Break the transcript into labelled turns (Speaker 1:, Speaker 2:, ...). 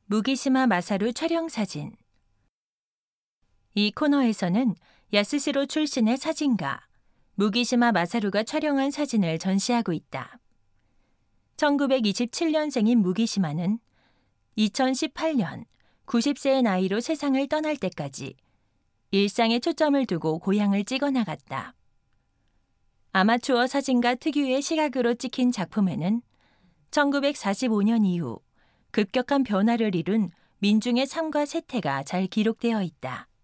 Speaker 1: 무기시마 마사루 촬영 사진. 이 코너에서는 야스시로 출신의 사진가 무기시마 마사루가 촬영한 사진을 전시하고 있다. 1927년생인 무기시마는 2018년 90세의 나이로 세상을 떠날 때까지 일상에 초점을 두고 고향을 찍어 나갔다. 아마추어 사진가 특유의 시각으로 찍힌 작품에는 1945년 이후 급격한 변화를 이룬 민중의 삶과 세태가 잘 기록되어 있다.